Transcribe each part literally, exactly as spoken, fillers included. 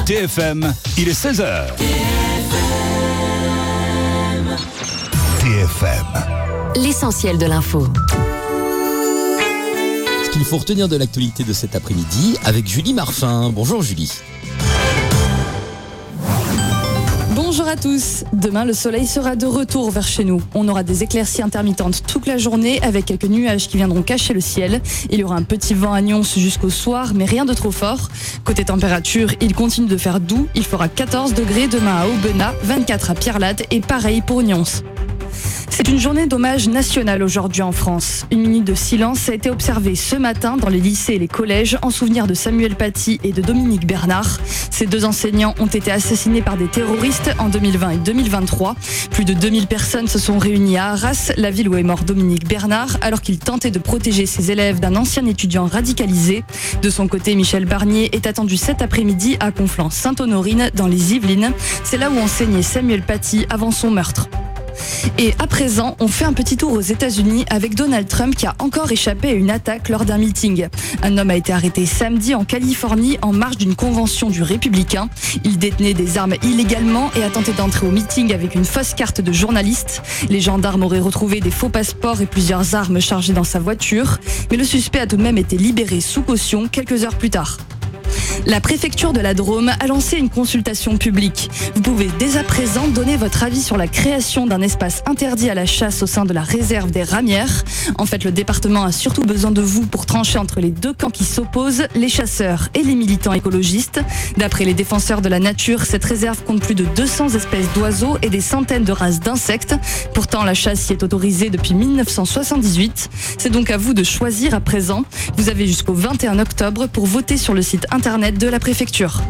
T F M, il est seize heures. T F M. L'essentiel de l'info. Ce qu'il faut retenir de l'actualité de cet après-midi avec Julie Marfin. Bonjour Julie. Bonjour à tous. Demain, le soleil sera de retour vers chez nous. On aura des éclaircies intermittentes toute la journée avec quelques nuages qui viendront cacher le ciel. Il y aura un petit vent à Nyons jusqu'au soir, mais rien de trop fort. Côté température, il continue de faire doux. Il fera quatorze degrés demain à Aubenas, vingt-quatre à Pierrelatte et pareil pour Nyons. C'est une journée d'hommage national aujourd'hui en France. Une minute de silence a été observée ce matin dans les lycées et les collèges en souvenir de Samuel Paty et de Dominique Bernard. Ces deux enseignants ont été assassinés par des terroristes en deux mille vingt et deux mille vingt-trois. Plus de deux mille personnes se sont réunies à Arras, la ville où est mort Dominique Bernard, alors qu'il tentait de protéger ses élèves d'un ancien étudiant radicalisé. De son côté, Michel Barnier est attendu cet après-midi à Conflans-Sainte-Honorine dans les Yvelines. C'est là où enseignait Samuel Paty avant son meurtre. Et à présent, on fait un petit tour aux États-Unis avec Donald Trump qui a encore échappé à une attaque lors d'un meeting. Un homme a été arrêté samedi en Californie en marge d'une convention du Républicain. Il détenait des armes illégalement et a tenté d'entrer au meeting avec une fausse carte de journaliste. Les gendarmes auraient retrouvé des faux passeports et plusieurs armes chargées dans sa voiture. Mais le suspect a tout de même été libéré sous caution quelques heures plus tard. La préfecture de la Drôme a lancé une consultation publique. Vous pouvez dès à présent donner votre avis sur la création d'un espace interdit à la chasse au sein de la réserve des Ramières. En fait, le département a surtout besoin de vous pour trancher entre les deux camps qui s'opposent, les chasseurs et les militants écologistes. D'après les défenseurs de la nature, cette réserve compte plus de deux cents espèces d'oiseaux et des centaines de races d'insectes. Pourtant, la chasse y est autorisée depuis mille neuf cent soixante-dix-huit. C'est donc à vous de choisir à présent. Vous avez jusqu'au vingt et un octobre pour voter sur le site internet de la préfecture.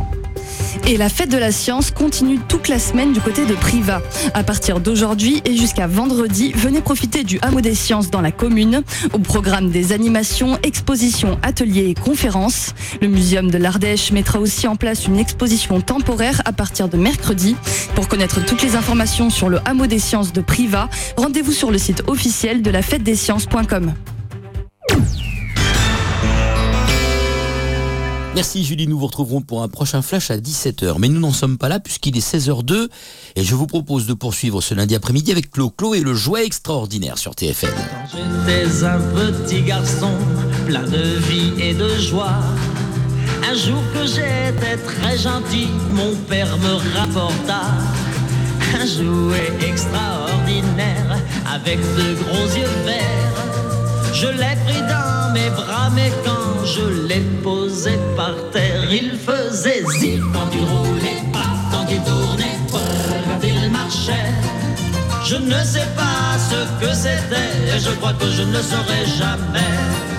Et la fête de la science continue toute la semaine du côté de Privas. À partir d'aujourd'hui et jusqu'à vendredi, venez profiter du hameau des sciences dans la commune. Au programme des animations, expositions, ateliers et conférences. Le muséum de l'Ardèche mettra aussi en place une exposition temporaire à partir de mercredi. Pour connaître toutes les informations sur le hameau des sciences de Privas, rendez-vous sur le site officiel de la fête des sciences point com. Merci Julie, nous vous retrouverons pour un prochain flash à dix-sept heures. Mais nous n'en sommes pas là puisqu'il est seize heures deux et je vous propose de poursuivre ce lundi après-midi avec Clo Clo et le jouet extraordinaire sur T F M. Quand j'étais un petit garçon plein de vie et de joie, un jour que j'étais très gentil, mon père me rapporta un jouet extraordinaire avec de gros yeux verts. Je l'ai pris dans mes bras, mais quand je l'ai posé par terre, il faisait zip quand il roulait, pas quand il tournait, quand il marchait. Je ne sais pas ce que c'était, et je crois que je ne le saurai jamais.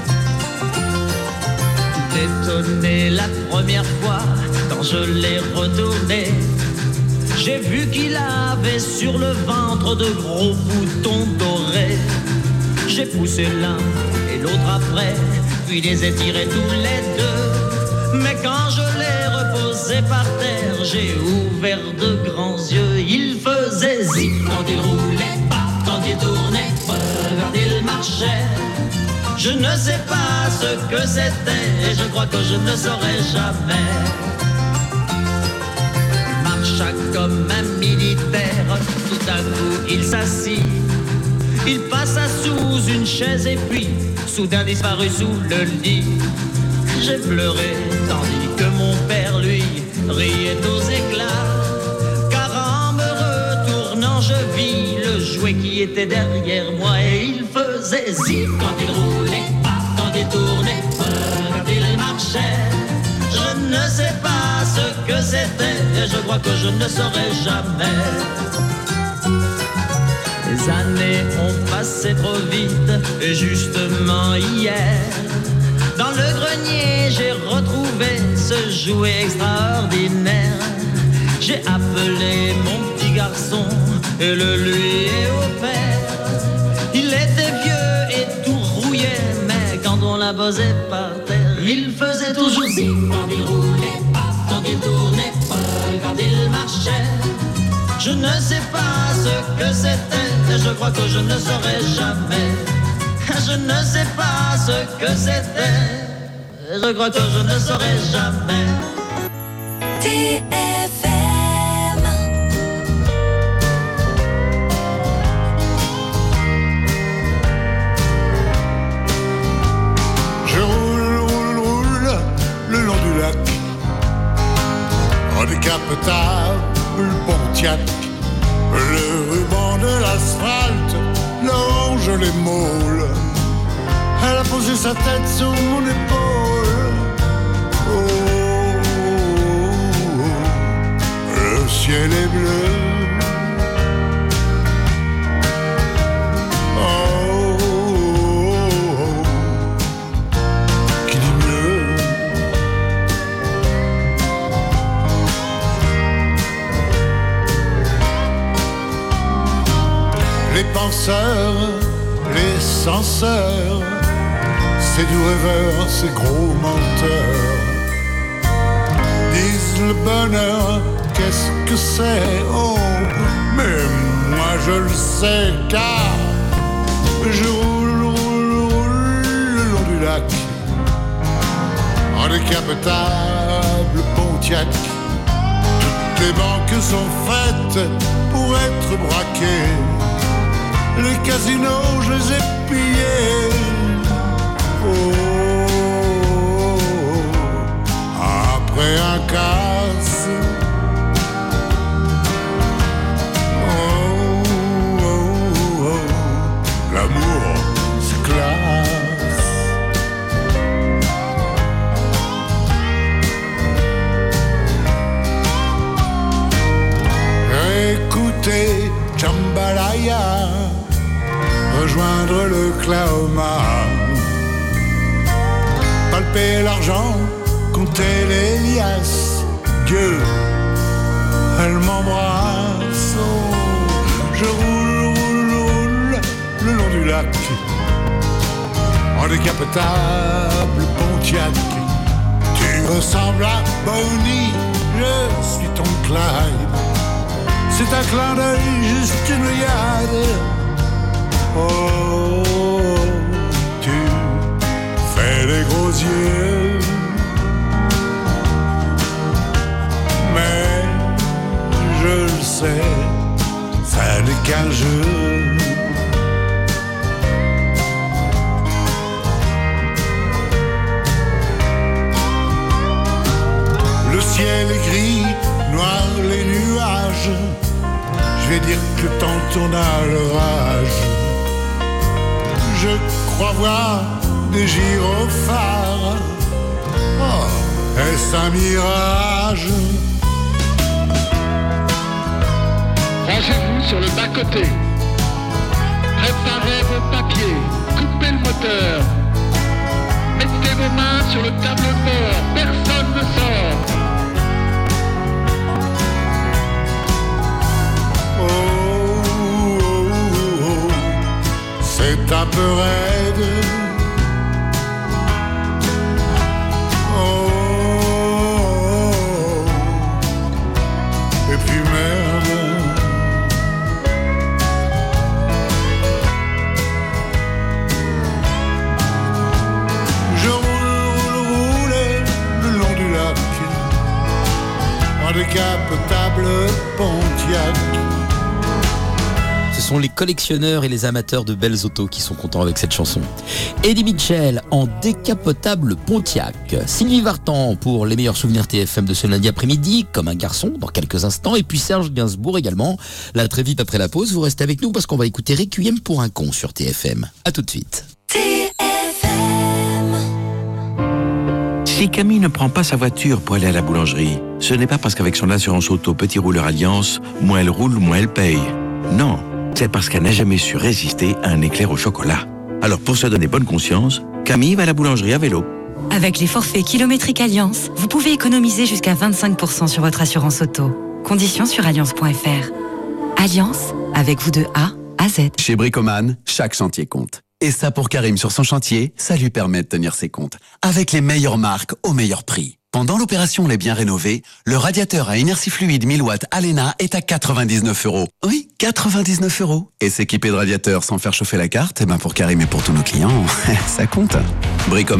Étonné la première fois, quand je l'ai retourné, j'ai vu qu'il avait sur le ventre de gros boutons dorés. J'ai poussé l'un et l'autre après, puis les ai tirés tous les deux. Mais quand je l'ai reposé par terre, j'ai ouvert de grands yeux. Il faisait zip quand il roulait, pas quand il tournait, quand il marchait. Je ne sais pas ce que c'était, et je crois que je ne saurai jamais. Il marcha comme un militaire, tout à coup il s'assit. Il passa sous une chaise et puis soudain disparut sous le lit. J'ai pleuré tandis que mon père lui riait aux éclats. Car en me retournant je vis le jouet qui était derrière moi. Et il faisait zip quand il roulait, pas quand il tournait, quand il marchait. Je ne sais pas ce que c'était, et je crois que je ne saurai jamais. Les années ont passé trop vite, et justement hier, dans le grenier j'ai retrouvé ce jouet extraordinaire. J'ai appelé mon petit garçon et le lui ai offert. Il était vieux et tout rouillé, mais quand on l'a posé par terre, il faisait toujours zip quand il roulait, pas quand il tournait, quand il marchait. Je ne sais pas ce que c'était, et je crois que je ne saurai jamais. Je ne sais pas ce que c'était, et je crois que je ne saurai jamais. T F M. Je roule, roule, roule le long du lac, en décapotable Pontiac. Le ruban de l'asphalte longe les môles. Elle a posé sa tête sur mon épaule. Oh, oh, oh. Le ciel est bleu. Oh, oh, oh. Qui dit mieux? Les penseurs, les censeurs, ces doux rêveurs, ces gros menteurs, disent le bonheur, qu'est-ce que c'est? Oh, mais moi je le sais, car je roule, roule, roule le long du lac, en décapotable Pontiac. Toutes les banques sont faites pour être braquées. Les casinos, je les ai pillés. Oh, après un casse. Oh, oh, oh. L'amour, c'est classe. Écoutez Jambalaya, rejoindre le Claoma, palper l'argent, compter les liasses. Dieu, elle m'embrasse. Oh, je roule, roule, roule le long du lac, en décapotable Pontiac. Tu ressembles à Bonnie, je suis ton Clyde. C'est un clin d'œil, juste une riade. Oh, tu fais les gros yeux, mais je le sais, ça n'est qu'un jeu. Le ciel est gris, noir les nuages. Je vais dire que le temps tourne à l'orage. Je crois voir des gyrophares. Oh, est-ce un mirage? Rangez-vous sur le bas-côté. Préparez vos papiers. Coupez le moteur. Mettez vos mains sur le tableau de bord. Personne ne sort. Oh, oh, oh. C'est un peu raide. Oh, oh, oh. Et puis merde. Je roule, roule, roule le long du lac, en décapotable Pontiac. Ce sont les collectionneurs et les amateurs de belles autos qui sont contents avec cette chanson. Eddie Mitchell en décapotable Pontiac. Sylvie Vartan pour les meilleurs souvenirs T F M de ce lundi après-midi, comme un garçon, dans quelques instants. Et puis Serge Gainsbourg également. Là, très vite après la pause, vous restez avec nous parce qu'on va écouter Requiem pour un con sur T F M. A tout de suite. T F M. Si Camille ne prend pas sa voiture pour aller à la boulangerie, ce n'est pas parce qu'avec son assurance auto Petit Rouleur Alliance, moins elle roule, moins elle paye. Non. C'est parce qu'elle n'a jamais su résister à un éclair au chocolat. Alors pour se donner bonne conscience, Camille va à la boulangerie à vélo. Avec les forfaits kilométriques Alliance, vous pouvez économiser jusqu'à vingt-cinq pour cent sur votre assurance auto. Conditions sur alliance point f r. Alliance, avec vous de A à Z. Chez Bricoman, chaque chantier compte. Et ça pour Karim sur son chantier, ça lui permet de tenir ses comptes. Avec les meilleures marques au meilleur prix. Pendant l'opération Les Biens Rénovés, le radiateur à inertie fluide mille watts Alena est à quatre-vingt-dix-neuf euros. Oui, quatre-vingt-dix-neuf euros. Et s'équiper de radiateur sans faire chauffer la carte, eh ben pour Karim et pour tous nos clients, ça compte. Bricoman,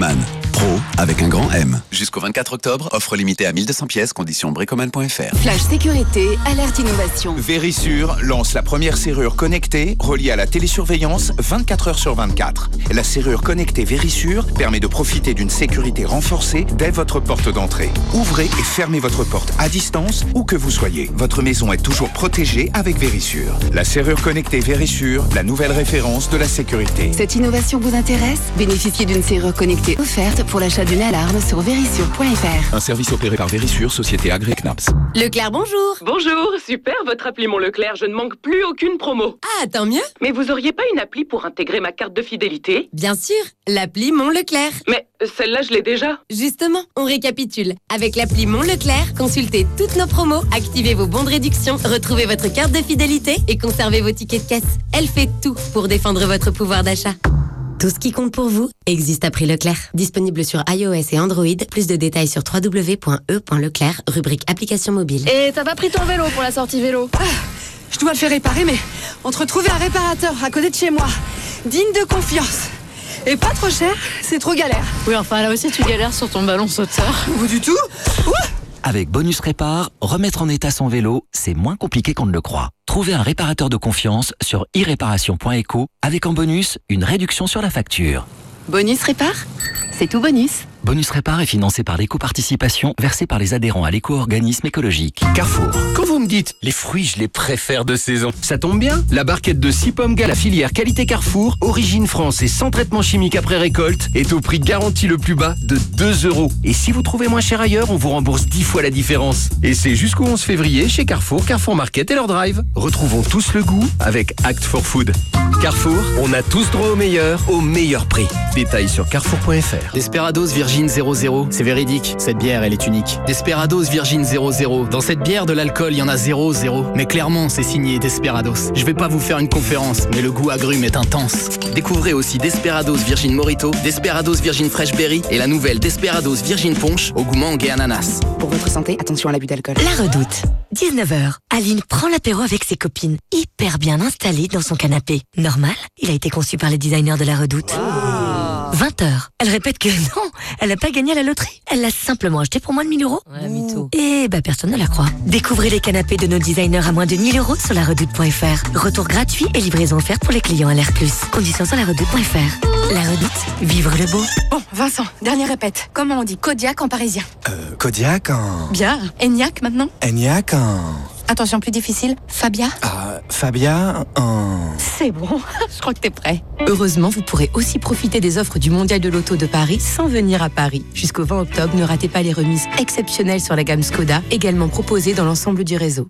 Pro avec un grand M. Jusqu'au vingt-quatre octobre, offre limitée à mille deux cents pièces, conditions bricoman point f r. Flash sécurité, alerte innovation. Verisure lance la première serrure connectée reliée à la télésurveillance vingt-quatre heures sur vingt-quatre. La serrure connectée Verisure permet de profiter d'une sécurité renforcée dès votre porte d'entrée. Ouvrez et fermez votre porte à distance où que vous soyez. Votre maison est toujours protégée avec Verisure. La serrure connectée Verisure, la nouvelle référence de la sécurité. Cette innovation vous intéresse? Bénéficiez d'une serrure connectée offerte pour l'achat d'une alarme sur verisure point f r. Un service opéré par Verisure, société Agré Knaps. Leclerc, bonjour. Bonjour, super votre appli Mon Leclerc, je ne manque plus aucune promo. Ah, tant mieux. Mais vous auriez pas une appli pour intégrer ma carte de fidélité? Bien sûr, l'appli Mon Leclerc. Mais celle-là, je l'ai déjà. Justement, on récapitule. Avec l'appli Mon Leclerc, consultez toutes nos promos, activez vos bons de réduction, retrouvez votre carte de fidélité et conservez vos tickets de caisse. Elle fait tout pour défendre votre pouvoir d'achat. Tout ce qui compte pour vous existe à prix Leclerc. Disponible sur iOS et Android. Plus de détails sur w w w point e point leclerc, rubrique application mobile. Et t'as pas pris ton vélo pour la sortie vélo? Ah, je dois le faire réparer, mais entre trouver un réparateur à côté de chez moi, digne de confiance, et pas trop cher, c'est trop galère. Oui, enfin là aussi tu galères sur ton ballon sauteur. Ou du tout. Ouh. Avec Bonus Répar, remettre en état son vélo, c'est moins compliqué qu'on ne le croit. Trouvez un réparateur de confiance sur i réparation point eco avec en bonus une réduction sur la facture. Bonus Répar, c'est tout bonus. Bonus Répar est financé par l'éco-participation versée par les adhérents à l'éco-organisme écologique. Carrefour. Quand vous me dites les fruits, je les préfère de saison, ça tombe bien. La barquette de six pommes gala filière qualité Carrefour, origine France et sans traitement chimique après récolte, est au prix garanti le plus bas de deux euros. Et si vous trouvez moins cher ailleurs, on vous rembourse dix fois la différence. Et c'est jusqu'au onze février chez Carrefour, Carrefour Market et leur drive. Retrouvons tous le goût avec Act for Food. Carrefour, on a tous droit au meilleur, au meilleur prix. Détails sur carrefour point f r. Desperados Virgin zéro zéro, c'est véridique, cette bière elle est unique. Desperados Virgin zéro zéro, dans cette bière de l'alcool il y en a zéro zéro, mais clairement c'est signé Desperados. Je vais pas vous faire une conférence, mais le goût agrume est intense. Découvrez aussi Desperados Virgin Morito, Desperados Virgin Fresh Berry et la nouvelle Desperados Virgin Punch au goût mangue et ananas. Pour votre santé, attention à l'abus d'alcool. La Redoute, dix-neuf heures. Aline prend l'apéro avec ses copines, hyper bien installée dans son canapé. Normal, il a été conçu par les designers de La Redoute. Wow. vingt heures. Elle répète que non, elle n'a pas gagné à la loterie. Elle l'a simplement acheté pour moins de mille euros. Ouais, mytho. Et bah personne ne la croit. Découvrez les canapés de nos designers à moins de mille euros sur la redoute point f r. Retour gratuit et livraison offerte pour les clients à l'air plus. Conditions sur la redoute point f r. La Redoute, vivre le beau. Bon, Vincent, dernière répète. Comment on dit Kodiak en parisien? Euh, Kodiak en... Bien. Eniac maintenant? Eniac en... Attention, plus difficile. Fabia? Euh, Fabia en... C'est bon, je crois que t'es prêt. Heureusement, vous pourrez aussi profiter des offres du Mondial de l'Auto de Paris sans venir à Paris. Jusqu'au vingt octobre, ne ratez pas les remises exceptionnelles sur la gamme Skoda, également proposées dans l'ensemble du réseau.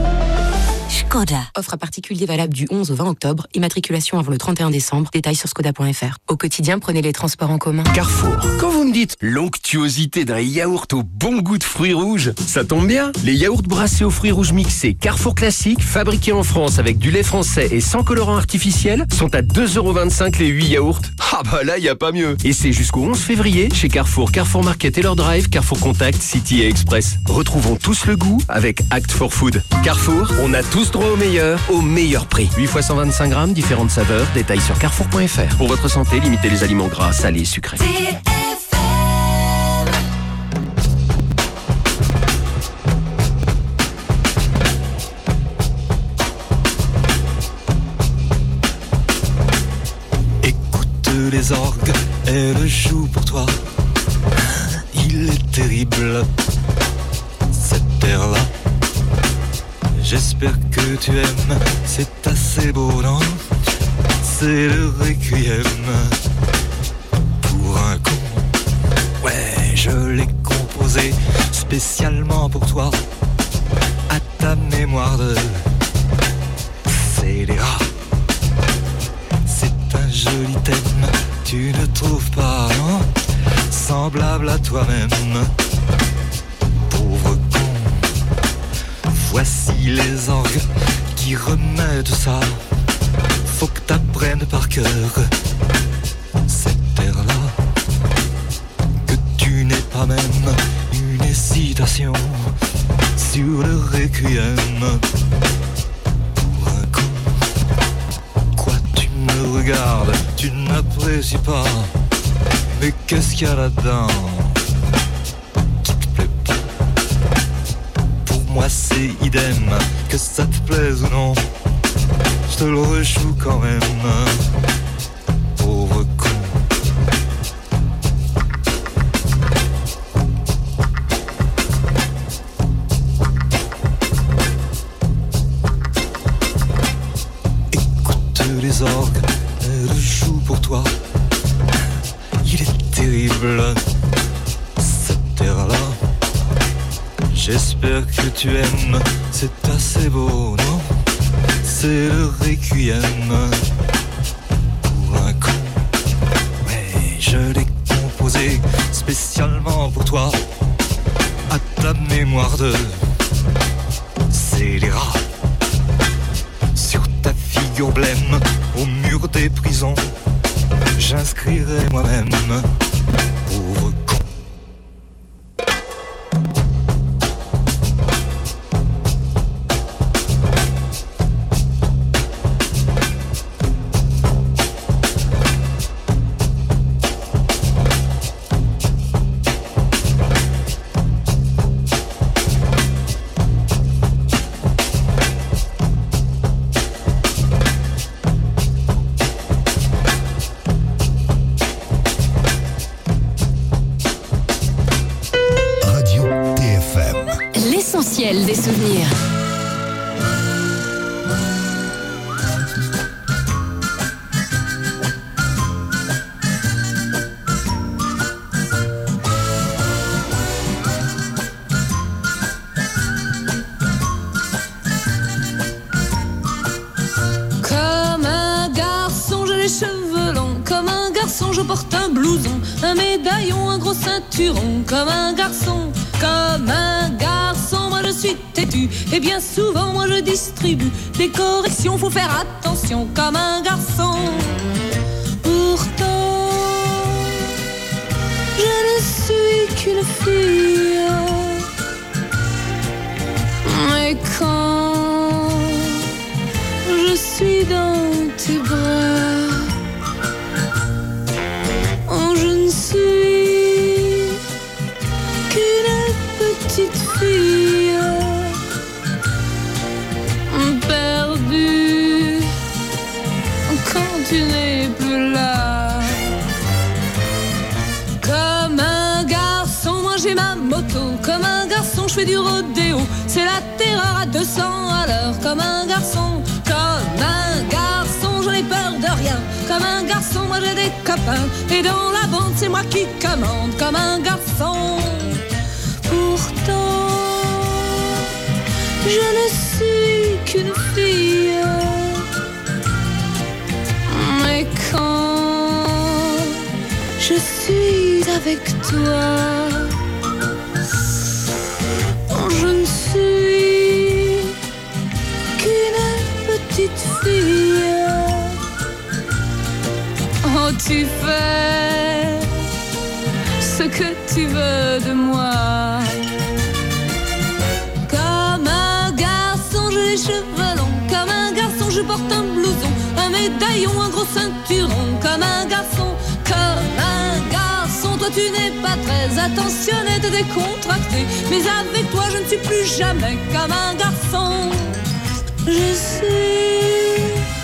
Skoda. Offre à particulier valable du onze au vingt octobre. Immatriculation avant le trente et un décembre. Détails sur skoda point f r. Au quotidien, prenez les transports en commun. Carrefour. Quand vous me dites l'onctuosité d'un yaourt au bon goût de fruits rouges, ça tombe bien. Les yaourts brassés aux fruits rouges mixés Carrefour Classique, fabriqués en France avec du lait français et sans colorant artificiel, sont à deux euros vingt-cinq les huit yaourts. Ah bah là, y a pas mieux. Et c'est jusqu'au onze février chez Carrefour, Carrefour Market et leur drive, Carrefour Contact, City et Express. Retrouvons tous le goût avec Act for Food. Carrefour, on a tous droit au meilleur, au meilleur prix. huit fois cent vingt-cinq grammes, différentes saveurs, détails sur carrefour point f r. Pour votre santé, limitez les aliments gras, salés et sucrés. Écoute les orgues, elles jouent pour toi. Il est terrible, cette terre-là. J'espère que tu aimes, c'est assez beau, non? C'est le requiem pour un con. Ouais, je l'ai composé spécialement pour toi, à ta mémoire de scélérat. C'est un joli thème, tu ne trouves pas, non? Semblable à toi-même, pauvre con. Voici les orgues qui remettent ça. Faut que t'apprennes par cœur cette terre-là, que tu n'aies pas même une hésitation sur le requiem pour un con. Quoi, tu me regardes, tu n'apprécies pas Et qu'est-ce qu'il y a là-dedans qui te plaît pas? Pour moi c'est idem, que ça te plaise ou non, je te le rechoue quand même, pauvre con. Écoute les orgues, elles jouent pour toi. Il est terrible, cette terre-là. J'espère que tu aimes, c'est assez beau, non? C'est le requiem pour un con. Mais je l'ai composé spécialement pour toi, à ta mémoire de scélérat. Sur ta figure blême, au mur des prisons, j'inscrirai moi-même, pauvre con. L'essentiel des souvenirs. Comme un garçon, j'ai les cheveux longs. Comme un garçon, je porte un blouson, un médaillon, un gros ceinturon. Comme un garçon, comme un garçon, moi je suis têtu. Et bien souvent, moi je distribue des corrections, faut faire attention. Comme un garçon, pourtant, je ne suis qu'une fille. Mais quand je suis dans tes bras, oh, je ne suis qu'une petite fille perdue quand tu n'es plus là. Comme un garçon, moi j'ai ma moto. Comme un garçon, je fais du rodéo. C'est la terreur à deux cents à l'heure. Comme un garçon, comme un garçon, je n'ai peur de rien. Comme un garçon, moi j'ai des copains. Et dans la bande, c'est moi qui commande. Comme un garçon, pourtant, je ne suis qu'une fille. Mais quand je suis avec toi, je ne suis qu'une petite fille. Oh, tu fais ce que tu veux de moi. Comme un garçon, j'ai les cheveux longs. Comme un garçon, je porte un blouson, un médaillon, un gros ceinturon. Comme un garçon, comme un garçon, toi tu n'es pas très attentionné, t'es décontracté. Mais avec toi je ne suis plus jamais comme un garçon. Je suis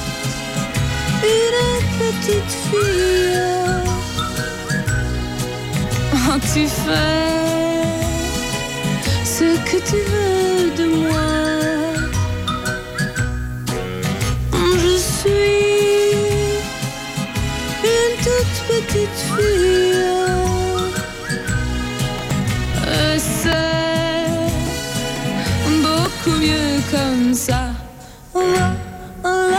une petite fille. Oh, tu fais ce que tu veux de moi. Je suis une toute petite fille. Et c'est beaucoup mieux comme ça. Oh là, oh là.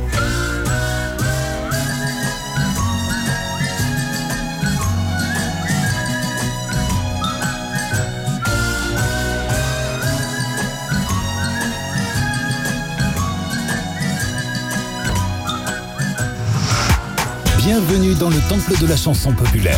Bienvenue dans le temple de la chanson populaire.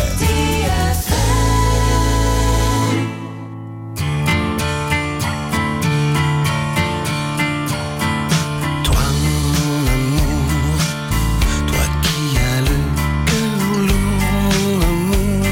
Toi mon amour, toi qui as le cœur lourd, mon amour,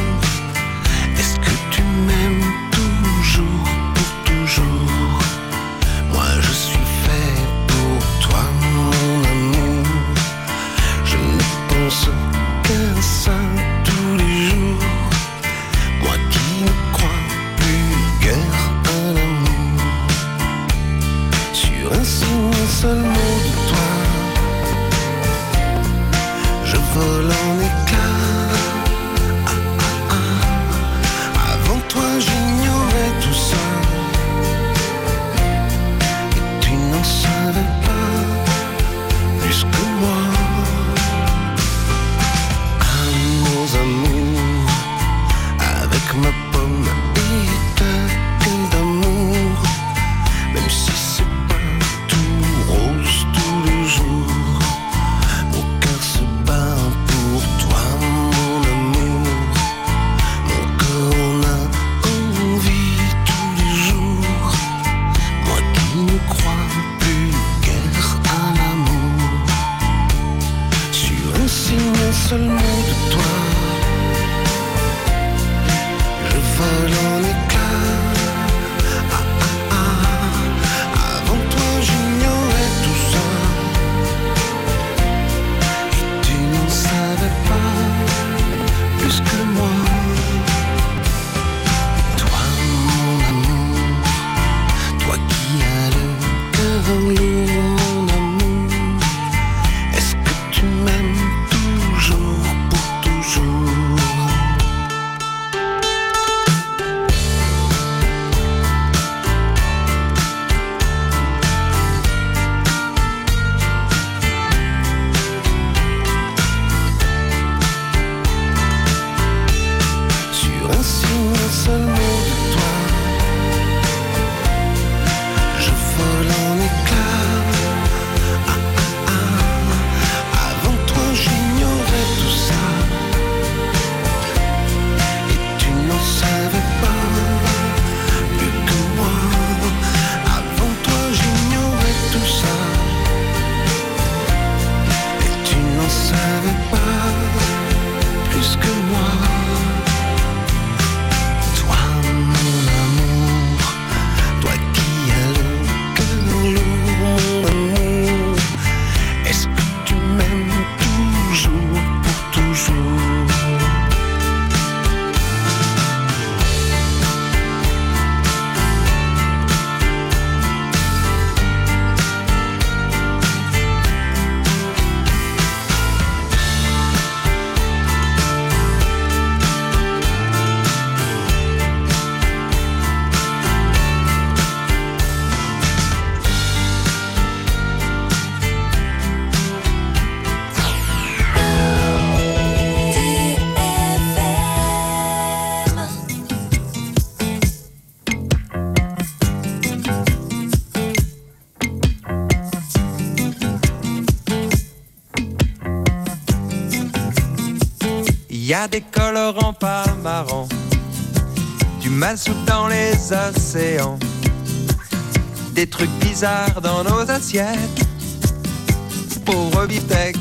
y a des colorants pas marrants, du malsoupe dans les océans, des trucs bizarres dans nos assiettes. Pauvre beefsteak,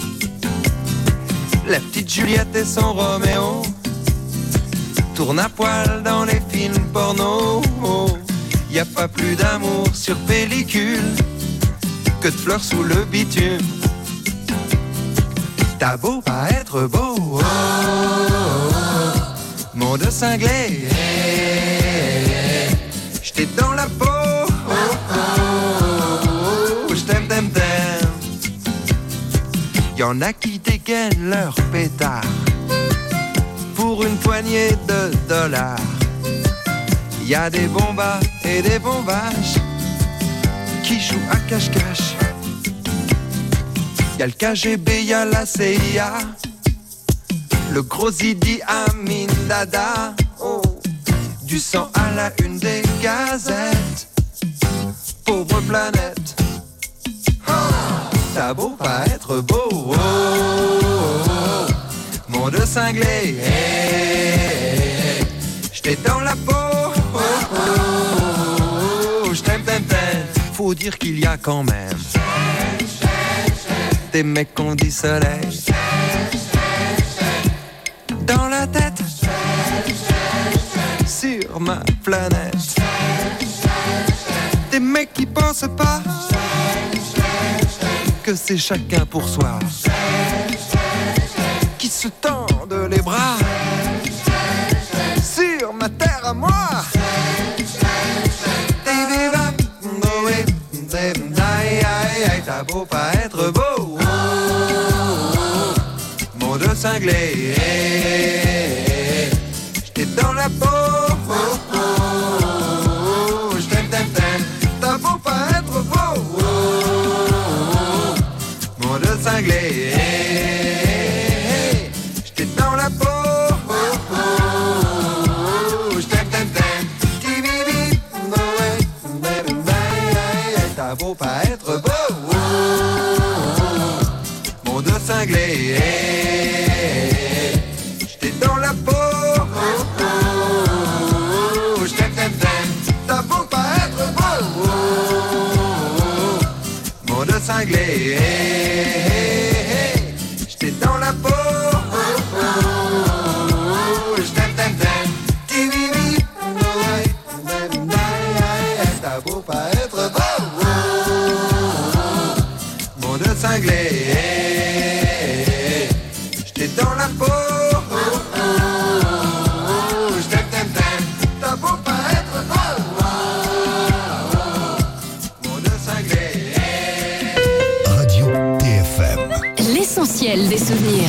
la petite Juliette et son Roméo tournent à poil dans les films porno. Y a pas plus d'amour sur pellicule que de fleurs sous le bitume. T'as beau pas être beau, oh, oh, oh, monde cinglé, j't'ai dans la peau, oh, oh, oh, j't'aime, t'aime, t'aime. Y'en a qui dégainent leur pétard pour une poignée de dollars. Y a des bombas et des bombages qui jouent à cache-cache. Y'a le K G B, y'a la C I A, le gros Idi Amin Dada. Oh, du sang à la une des gazettes. Pauvre planète, oh, t'as beau pas être beau, oh, oh, oh, monde cinglé, hey, j't'ai dans la peau, oh, oh, oh, j't'aime, t'aime, t'aime. Faut dire qu'il y a quand même des mecs qu'on dit soleil dans la tête sur ma planète. Des mecs qui pensent pas que c'est chacun pour soi, qui se tendent les bras sur ma terre à moi. T'as beau pas être beau, oh, oh, oh, monde cinglé, j't'ai dans la peau, oh, oh, oh, j't'aime, t'aime, t'aime. T'as beau pas être beau, oh, oh, oh, monde cinglé, j't'ai dans la peau, oh, oh, oh, j't'aime, t'aime, t'aime. T'as beau pas être beau, cinglé, j't'ai dans la peau, oh, oh, oh, j't'aime, t'aime, t'aime. T'as beau pas être beau, oh, oh, oh, monde cinglé, j't'ai dans la peau, oh, oh, oh, j't'aime, t'aime, t'aime. T'as beau pas être beau, oh, oh, oh, monde cinglé, dans la peau, oh, oh, oh, j't'aime, t'aime, t'aime. T'as beau pas être beau, oh, oh, oh, monde cinglé. Radio T F M. L'essentiel des souvenirs.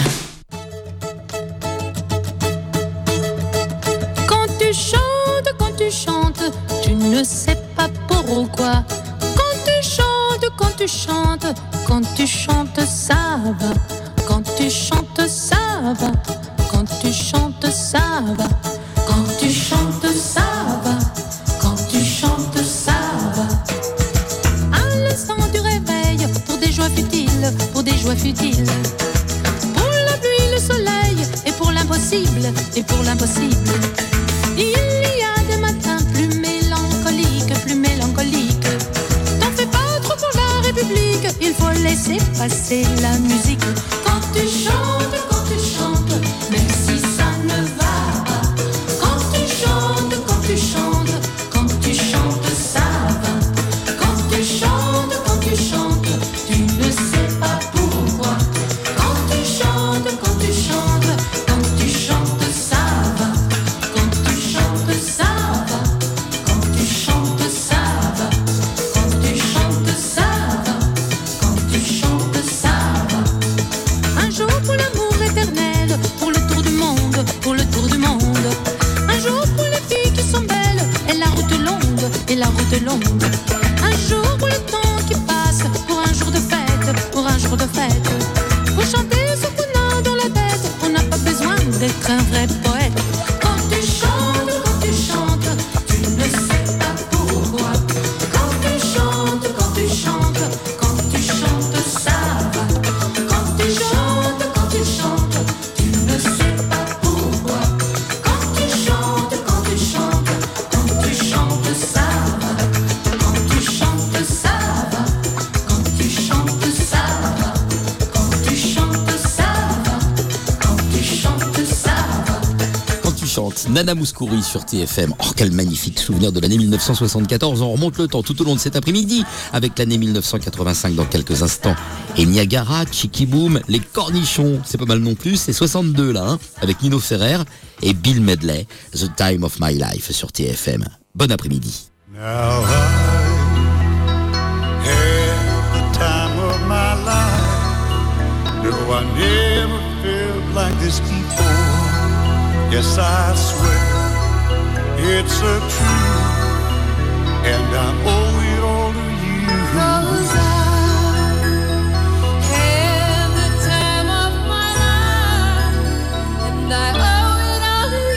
Quand tu chantes, quand tu chantes, tu ne sais pas pourquoi. Quand tu chantes, quand tu chantes, quand tu chantes, ça va. Quand tu chantes, ça va. Quand tu chantes, ça va. Quand tu chantes, ça va. Quand tu chantes, ça va. À l'instant du réveil, pour des joies futiles, pour des joies futiles. Pour la pluie, le soleil, et pour l'impossible, et pour l'impossible. Il y a des matins plus mélancoliques, plus mélancoliques. T'en fais pas trop pour la République, il faut laisser passer la musique. Quand tu chantes, quand tu chantes, même si ça ne va pas. Quand tu chantes, quand tu chantes, quand tu chantes, ça va. Quand tu chantes, quand tu chantes, tu ne sais pas pourquoi. Quand tu chantes, quand tu chantes, quand tu chantes, ça va. Quand tu chantes, ça va. Quand tu chantes, ça va. Quand tu chantes, ça va. Quand tu chantes, ça va. Un jour pour l'amour éternel, pour le tour du monde, pour le tour du monde. Un jour pour les filles qui sont belles, et la route longue, et la route longue. Un jour pour le temps qui passe, pour un jour de fête, pour un jour de fête. Pour chanter ce qu'on a dans la tête, on n'a pas besoin d'être un vrai poète. Quand tu chantes, quand tu chantes, tu ne sais pas pourquoi. Quand tu chantes, quand tu chantes, quand tu chantes, ça va. Quand tu chantes, quand tu chantes, tu ne sais pas chante Nana Mouskouri sur T F M. Oh, quel magnifique souvenir de l'année mille neuf cent soixante-quatorze. On remonte le temps tout au long de cet après-midi avec l'année mille neuf cent quatre-vingt-cinq dans quelques instants. Et Niagara, Chicky Boom, les Cornichons, c'est pas mal non plus. C'est soixante-deux là, hein, avec Nino Ferrer et Bill Medley. The Time of My Life sur T F M. Bon après-midi. Now I had the time of my life. No, I never felt like this before. Yes, I swear it's a truth, and I owe it all to you. 'Cause I had the time of my life, and I owe it all to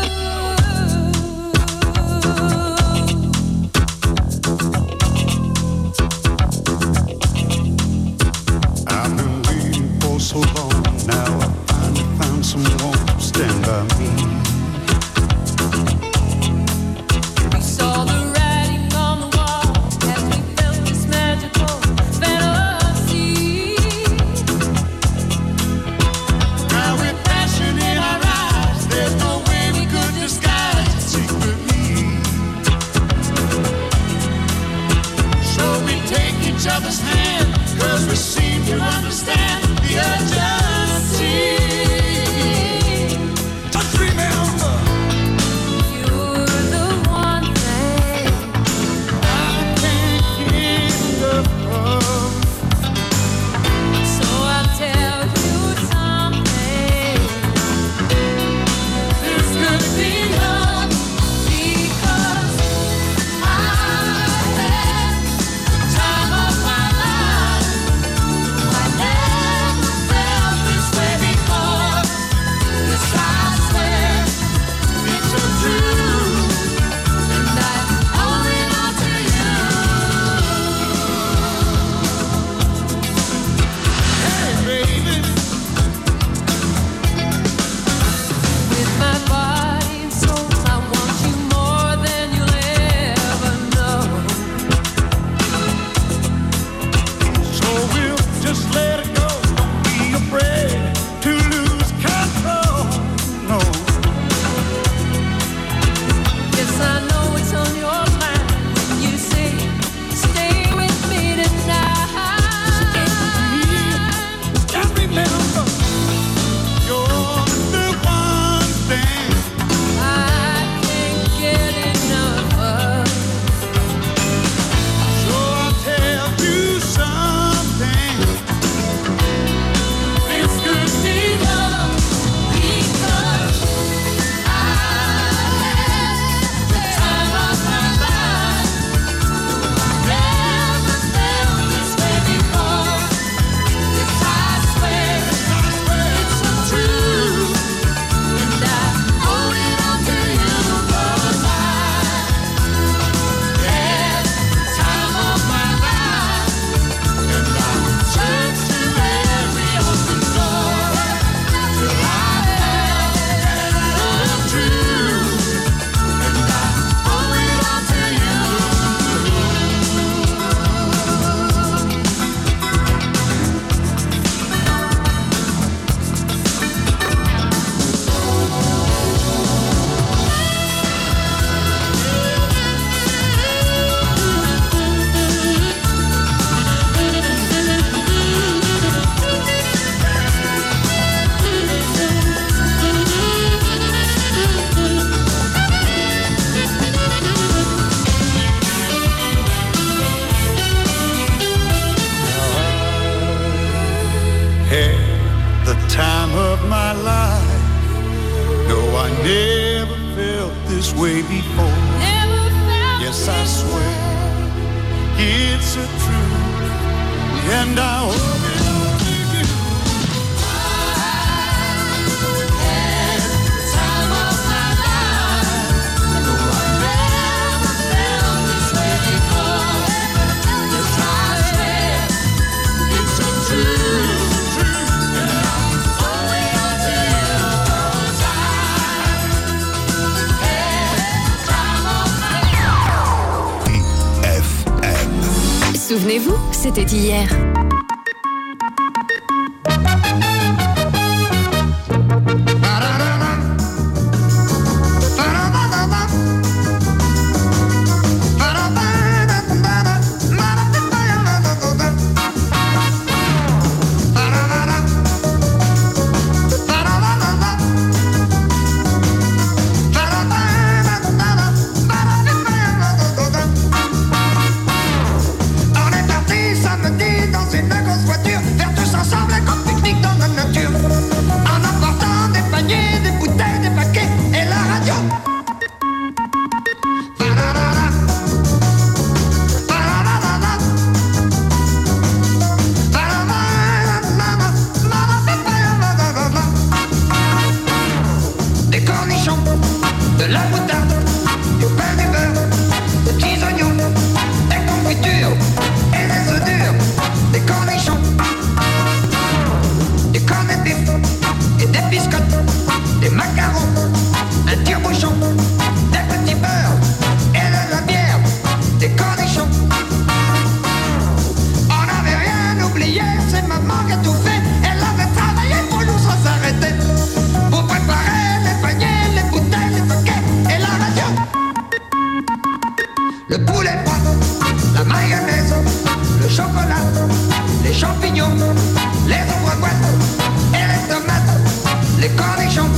you. I've been waiting for so long. Now I finally found someone to stand by me. We saw the writing on the wall as we felt this magical fantasy. Now with passion in our eyes, there's no way we could disguise it secretly. So we take each other's hand, 'cause we seem to understand the urgency. Just remember, You're the one thing I can't get enough of. So I'll tell you something. This could be love because I had the time of my life. I never felt this way before. Yes, I swear it's a truth, and I owe it all to you. Hey baby, With my body and soul, I want you more than you'll ever know. so we'll just let it go. Don't be afraid to lose control. No. Yes, I know it's on your mind when you say, stay with me tonight. Just remember, you're the one thing I can't get enough of. So I'll tell you something. This could be love because I had the time of my life. Never felt this way before. Yes, I swear it's the truth, and I owe it all to you. 'Cause I had the time of my life, and I searched through every open door till I found the truth, and I owe it all to you. had the time of my life. No, I never felt this way before. Never felt Yes, I swear it's a truth, and I owe it all to you. had the time of my life. No, I never felt this way before. Yes, I swear it's a truth, and I owe it all to you. 'Cause I had the time of my life. F M. Souvenez-vous, c'était hier. de la moutarde, du pain, du beurre, des petits oignons, des confitures et des œufs durs, des cornichons, des cornets de bif et des biscottes, des macarons, un tire-bouchon, des petits beurres et de la bière, des cornichons. On n'avait rien oublié, c'est maman qui a tout fait. Elle avait travaillé pour nous sans s'arrêter, pour préparer les paniers, les bouteilles, les paquets et la radio. Le poulet froid, la mayonnaise, le chocolat, les champignons, les ouvre-boîtes et les tomates, les cornichons.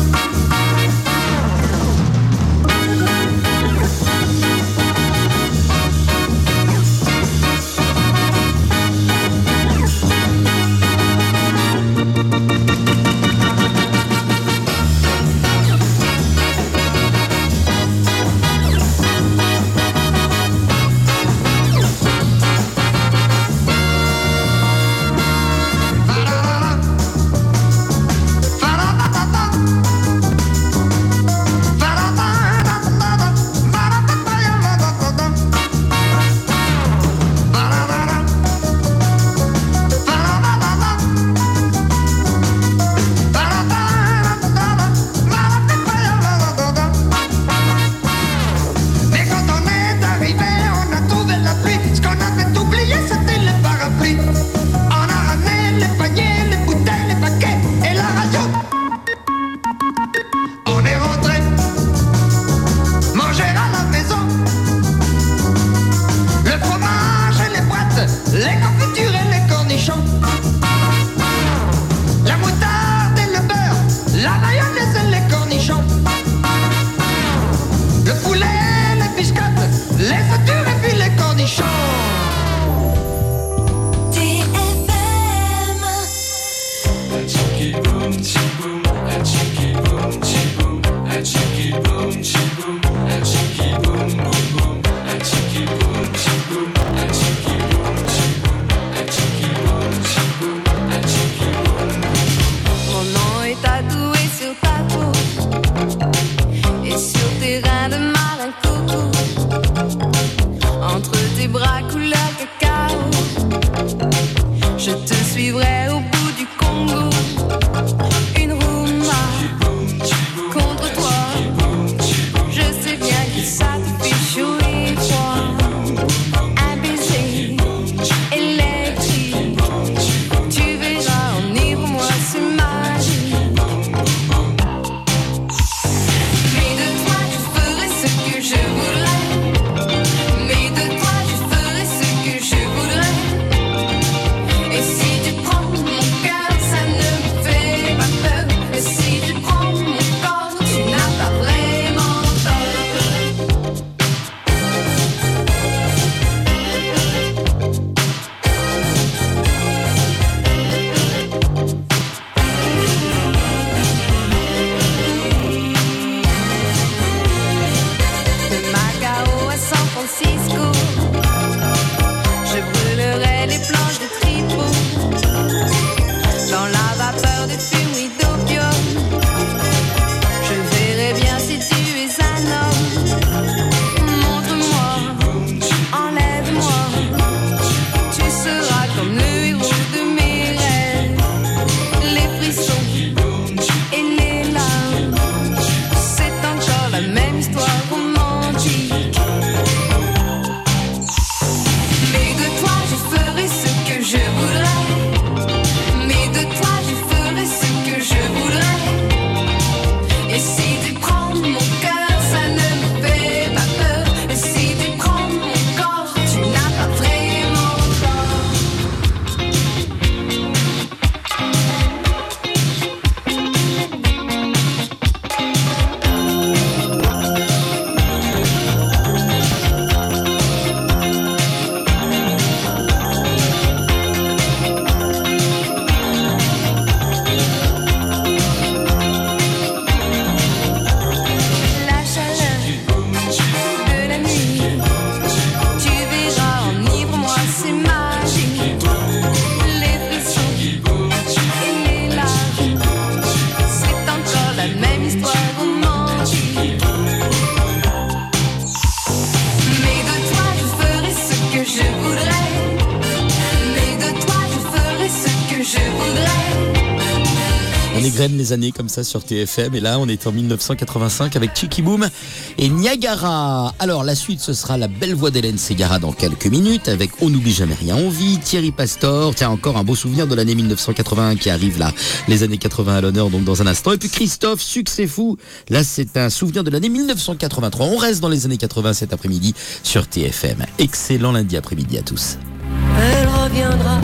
égrène les années comme ça sur T F M. Et là, on est en mille neuf cent quatre-vingt-cinq avec Chicky Boom et Niagara. Alors, la suite, ce sera la belle voix d'Hélène Ségara dans quelques minutes avec On n'oublie jamais rien, on vit, Thierry Pastor. Tiens, encore un beau souvenir de l'année mille neuf cent quatre-vingt-un qui arrive là. Les années quatre-vingts à l'honneur, donc dans un instant. Et puis Christophe, Succès fou. Là, c'est un souvenir de l'année mille neuf cent quatre-vingt-trois. On reste dans les années quatre-vingts cet après-midi sur T F M. Excellent lundi après-midi à tous. Elle reviendra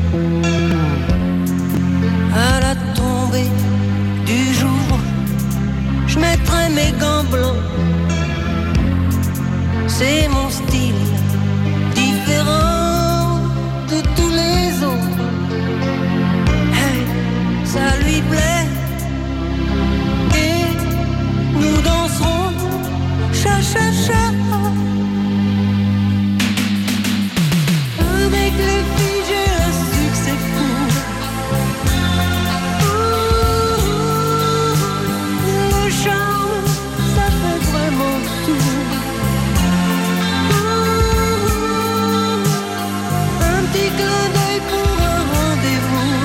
à la tombée du jour. Je mettrai mes gants blancs. C'est mon style différent de tous les autres. Hey, ça lui plaît. Et nous danserons cha cha cha. Avec les filles, j'ai un succès fou. Ouh, le charme, ça fait vraiment tout. Ouh, un petit clin d'œil pour un rendez-vous.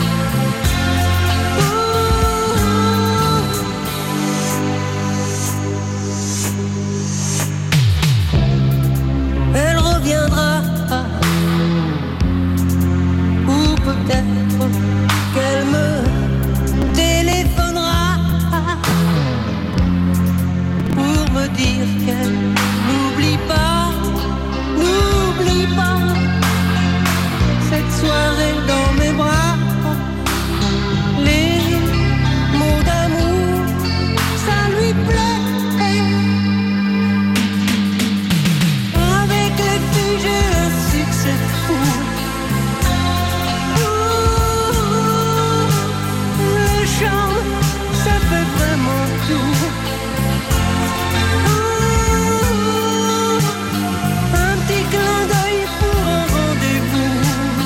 Ouh, elle reviendra. Peut-être qu'elle me téléphonera pour me dire qu'elle n'oublie pas, n'oublie pas cette soirée dans mes bras. Les mots d'amour, ça lui plaît. Avec les filles, j'ai un succès fou. Ça fait vraiment tout. Oh, un petit clin d'œil pour un rendez-vous.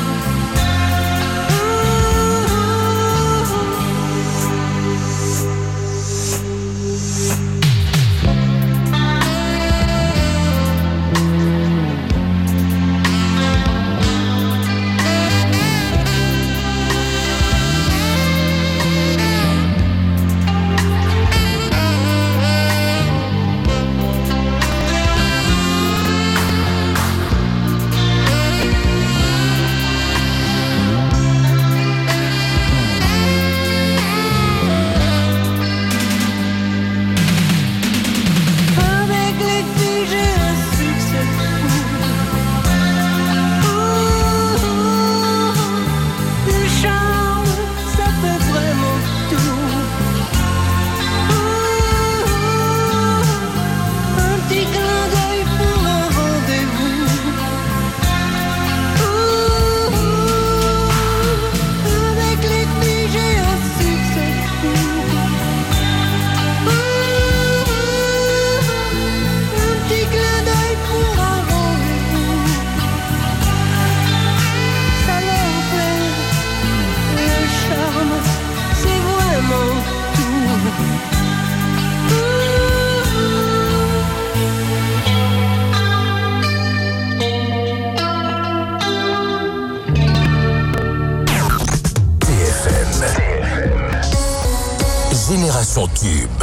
Génération Tube.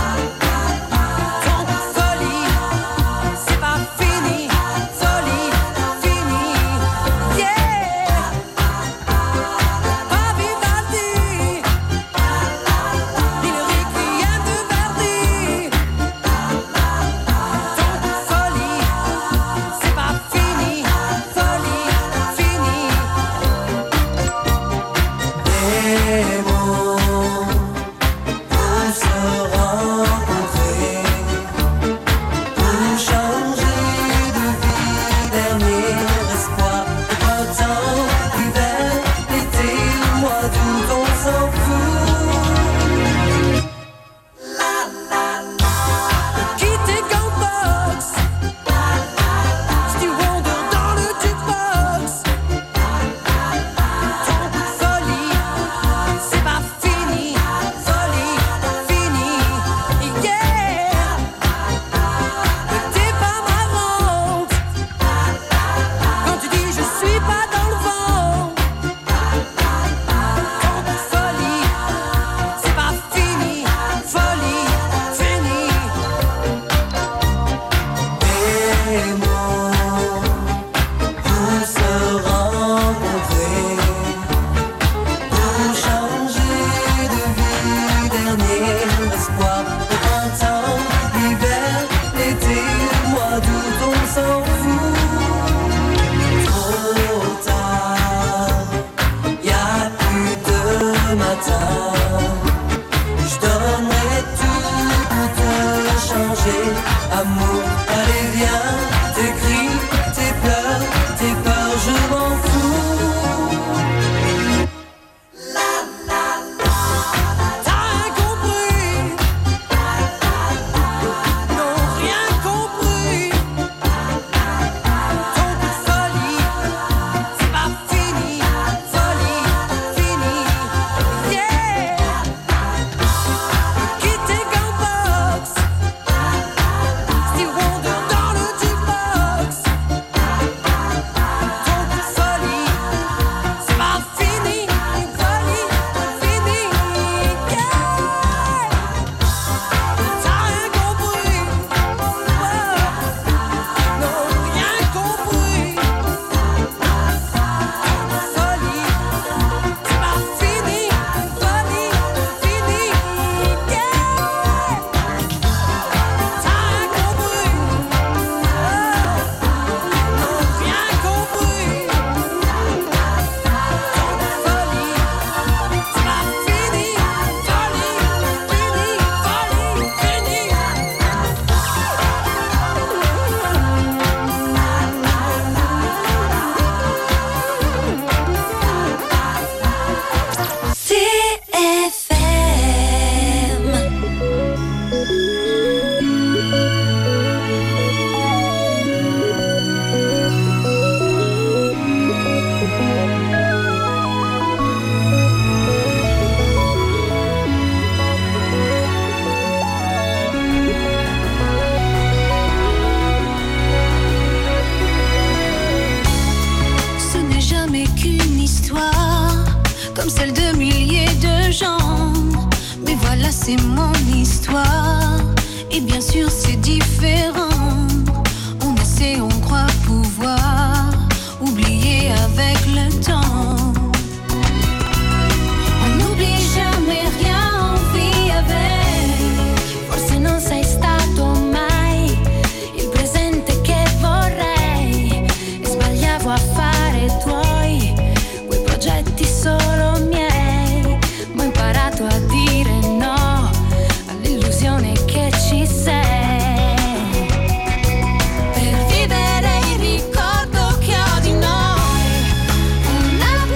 Folie, c'est pas fini, folie. Je donnerai tout pour te changer. Amour, allez viens, tes cris, tes pleurs, tes peurs, je m'en fous. T'as rien compris, non rien compris. Ton coup de folie, c'est pas fini, folie, fini, yeah. Quitter Gunbox, Steve Wonder dans le jukebox. Ton coup de folie, c'est pas fini, folie, fini, yeah. T'as rien compris, wow. Non, rien compris. Folie, c'est pas fini, folie, fini, yeah. T'as rien compris, non, rien compris. Folie, c'est pas fini, folie, fini, folie, T F M. Ce n'est jamais qu'une histoire comme celle de milliers de gens. Mais voilà, c'est mon histoire. Et bien sûr, c'est différent. On essaie, on croit pouvoir oublier avec le temps. On n'oublie jamais rien, on vit avec. Forse non sei stato mai il presente che vorrei e sbagliavo a fare tuoi, quei progetti solo miei, ma ho imparato a dire no all'illusione che ci sei. Per vivere il ricordo che ho di noi, una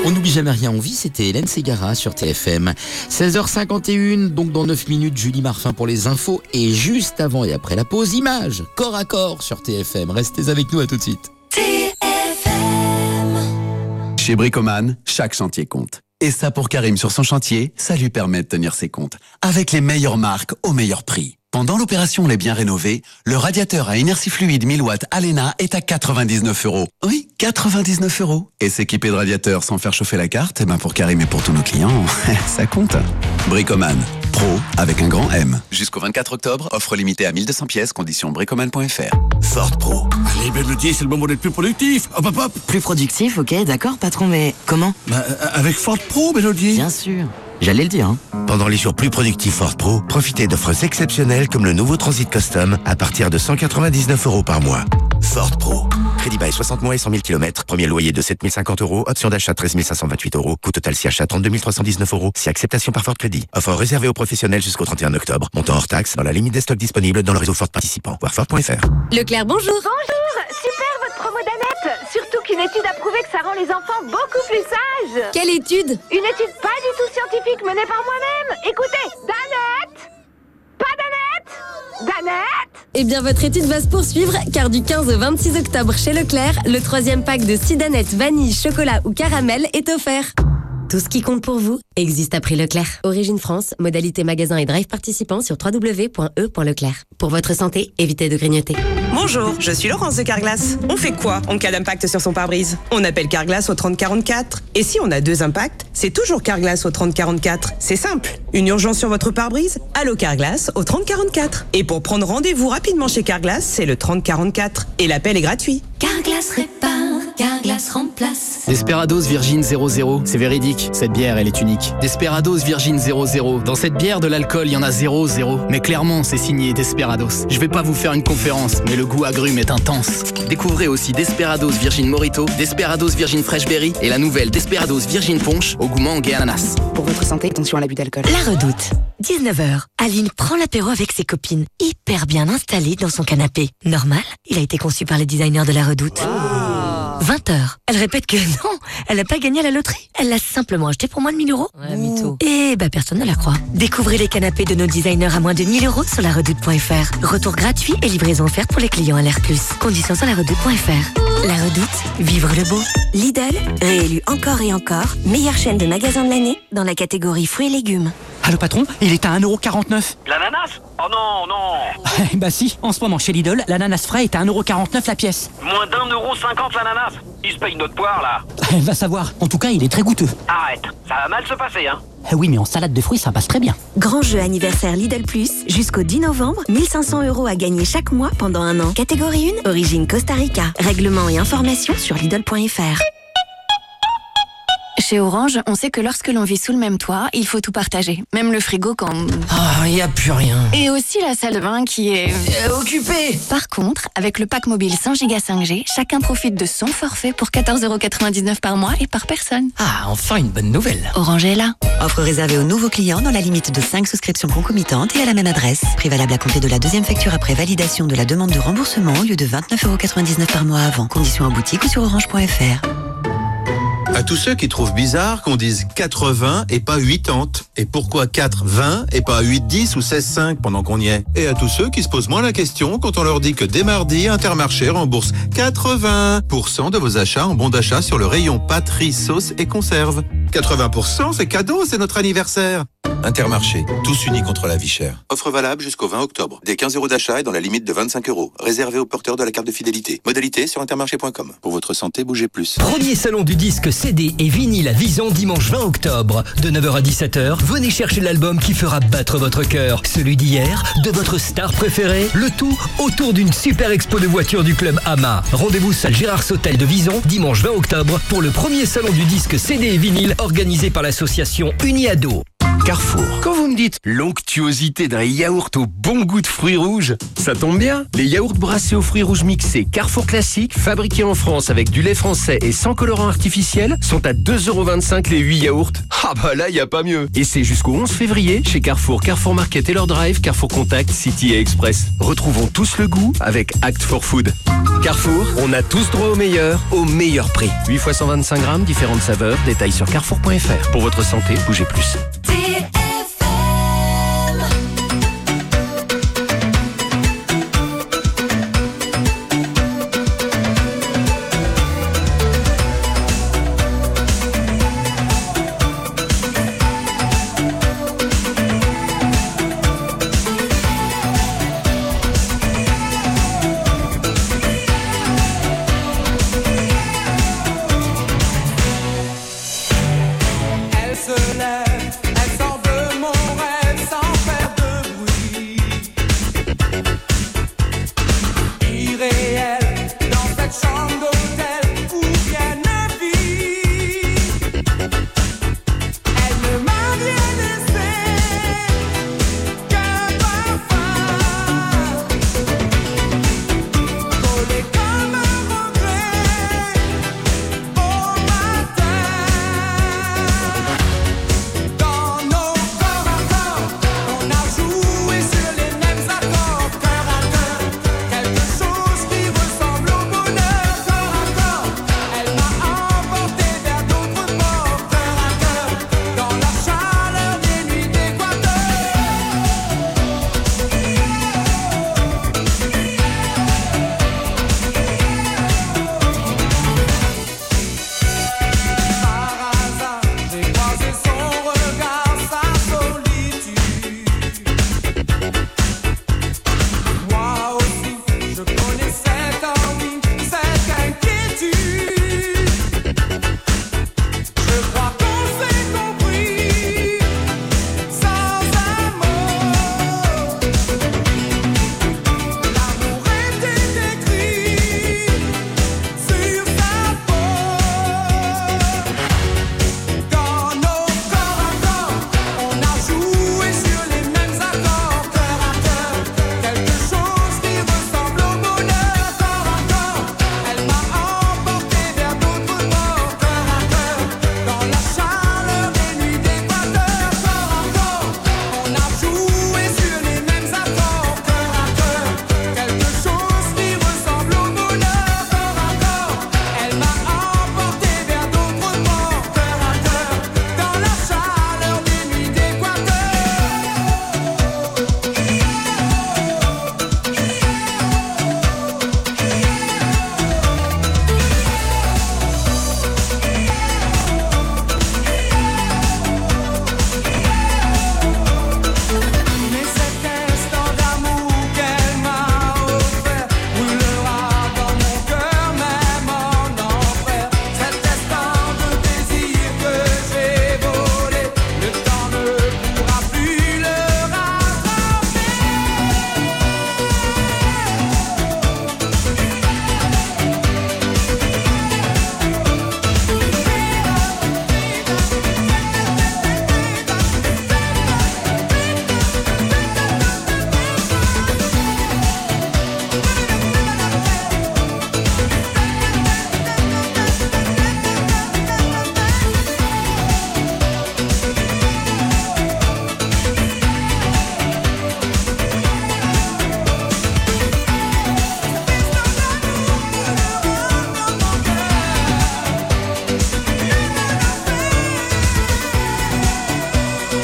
On n'oublie jamais rien, on vit, c'était Hélène Ségara sur T F M. seize heures cinquante et une, donc dans neuf minutes, Julie Marfin pour les infos. Et juste avant et après la pause, images, corps à corps sur T F M. Restez avec nous, à tout de suite. T F M. Chez Bricoman, chaque chantier compte. Et ça pour Karim sur son chantier, ça lui permet de tenir ses comptes. Avec les meilleures marques au meilleur prix. Pendant l'opération Les Biens Rénovés, le radiateur à inertie fluide mille watts Alena est à quatre-vingt-dix-neuf euros. Oui, quatre-vingt-dix-neuf euros. Et s'équiper de radiateur sans faire chauffer la carte, eh ben pour Karim et pour tous nos clients, ça compte. Bricoman, pro avec un grand M. Jusqu'au vingt-quatre octobre, offre limitée à mille deux cents pièces, conditions bricoman point f r. Ford Pro. Allez, Mélodie, c'est le moment d'être plus productif. Hop, hop, hop. Plus productif, ok, d'accord, patron, mais comment? Bah, avec Ford Pro, Mélodie. Bien sûr. J'allais le dire, hein. Pendant les jours plus productifs Ford Pro, profitez d'offres exceptionnelles comme le nouveau Transit Custom à partir de cent quatre-vingt-dix-neuf euros par mois. Ford Pro. Crédit bail soixante mois et cent mille kilomètres. Premier loyer de sept mille cinquante euros. Option d'achat treize mille cinq cent vingt-huit euros. Coût total si achat trente-deux mille trois cent dix-neuf euros. Si acceptation par Ford Crédit. Offre réservée aux professionnels jusqu'au trente et un octobre. Montant hors taxe dans la limite des stocks disponibles dans le réseau Ford participant. Voir Ford point f r. Leclerc, bonjour. Bonjour. Super votre promo d'Annette. Surtout qu'une étude a prouvé que ça rend les enfants beaucoup plus sages. Quelle étude? Une étude pas du tout scientifique menée par moi-même. Écoutez, d'Annette. Pas d'Annette. D'Annette. Eh bien, votre étude va se poursuivre, car du quinze au vingt-six octobre chez Leclerc, le troisième pack de Sidanette, vanille, chocolat ou caramel est offert. Tout ce qui compte pour vous existe à prix Leclerc. Origine France, modalité magasin et drive participant sur w w w point e point leclerc. Pour votre santé, évitez de grignoter. Bonjour, je suis Laurence de Carglass. On fait quoi en cas d'impact sur son pare-brise? On appelle Carglass au trente quarante-quatre. Et si on a deux impacts, c'est toujours Carglass au trente quarante-quatre. C'est simple. Une urgence sur votre pare-brise? Allô Carglass au trente quarante-quatre. Et pour prendre rendez-vous rapidement chez Carglass, c'est le trente quarante-quatre. Et l'appel est gratuit. Carglass répare, Carglass remplace. Desperados Virgin zéro zéro, c'est véridique, cette bière elle est unique. Desperados Virgin zéro zéro, dans cette bière de l'alcool il y en a zéro zéro. Mais clairement c'est signé Desperados. Je vais pas vous faire une conférence, mais le goût agrume est intense. Découvrez aussi Desperados Virgin Mojito, Desperados Virgin Fresh Berry et la nouvelle Desperados Virgin Punch au goût mangue et ananas. Pour votre santé, attention à l'abus d'alcool. La Redoute. dix-neuf heures. Aline prend l'apéro avec ses copines, hyper bien installée dans son canapé. Normal, il a été conçu par les designers de La Redoute. vingt heures. Elle répète que non, elle n'a pas gagné à la loterie. Elle l'a simplement acheté pour moins de mille euros. Ouais, mytho. Et bah personne ne la croit. Découvrez les canapés de nos designers à moins de mille euros sur la redoute point f r. Retour gratuit et livraison offerte pour les clients L R plus. Conditions sur la redoute point f r. La Redoute, vivre le beau. Lidl, réélu encore et encore, meilleure chaîne de magasins de l'année dans la catégorie fruits et légumes. Ah, le patron, il est à un euro quarante-neuf. L'ananas? Oh non, non. Bah si, en ce moment chez Lidl, l'ananas frais est à un euro quarante-neuf la pièce. Moins d'un euro cinquante l'ananas. Il se paye notre poire, là. Va savoir. En tout cas, il est très goûteux. Arrête, ça va mal se passer, hein. Oui, mais en salade de fruits, ça passe très bien. Grand jeu anniversaire Lidl Plus, jusqu'au dix novembre, mille cinq cents euros à gagner chaque mois pendant un an. Catégorie un, origine Costa Rica. Règlement et informations sur Lidl point f r. Chez Orange, on sait que lorsque l'on vit sous le même toit, il faut tout partager. Même le frigo quand... Ah, il n'y a plus rien. Et aussi la salle de bain qui est... Euh, occupée. Par contre, avec le pack mobile cent giga cinq G, chacun profite de son forfait pour quatorze euros quatre-vingt-dix-neuf par mois et par personne. Ah, enfin une bonne nouvelle. Orange est là. Offre réservée aux nouveaux clients dans la limite de cinq souscriptions concomitantes et à la même adresse. Prix valable à compter de la deuxième facture après validation de la demande de remboursement au lieu de vingt-neuf euros quatre-vingt-dix-neuf par mois avant. Conditions en boutique ou sur orange point f r. À tous ceux qui trouvent bizarre qu'on dise quatre-vingts et pas quatre-vingts. Et pourquoi quatre vingt et pas huit dix ou seize cinq pendant qu'on y est. Et à tous ceux qui se posent moins la question quand on leur dit que dès mardi, Intermarché rembourse quatre-vingts pour cent de vos achats en bons d'achat sur le rayon pâtes, riz, sauce et conserve. quatre-vingts pour cent, c'est cadeau, c'est notre anniversaire. Intermarché, tous unis contre la vie chère. Offre valable jusqu'au vingt octobre. Des quinze euros d'achat et dans la limite de vingt-cinq euros. Réservé aux porteurs de la carte de fidélité. Modalité sur intermarché point com. Pour votre santé, bougez plus. Premier salon du disque C D et vinyle à Vison dimanche vingt octobre. De neuf heures à dix-sept heures, venez chercher l'album qui fera battre votre cœur. Celui d'hier, de votre star préférée. Le tout autour d'une super expo de voitures du club Ama. Rendez-vous salle Gérard Sautel de Vison dimanche vingt octobre pour le premier salon du disque C D et vinyle organisé par l'association Uniado. Carrefour. Quand vous me dites l'onctuosité d'un yaourt au bon goût de fruits rouges, ça tombe bien. Les yaourts brassés aux fruits rouges mixés Carrefour Classique, fabriqués en France avec du lait français et sans colorant artificiel, sont à deux euros vingt-cinq les huit yaourts. Ah bah là, y a pas mieux. Et c'est jusqu'au onze février chez Carrefour, Carrefour Market et leur Drive, Carrefour Contact, City et Express. Retrouvons tous le goût avec Act for Food. Carrefour, on a tous droit au meilleur, au meilleur prix. huit fois cent vingt-cinq grammes, différentes saveurs, détails sur carrefour point f r. Pour votre santé, bougez plus.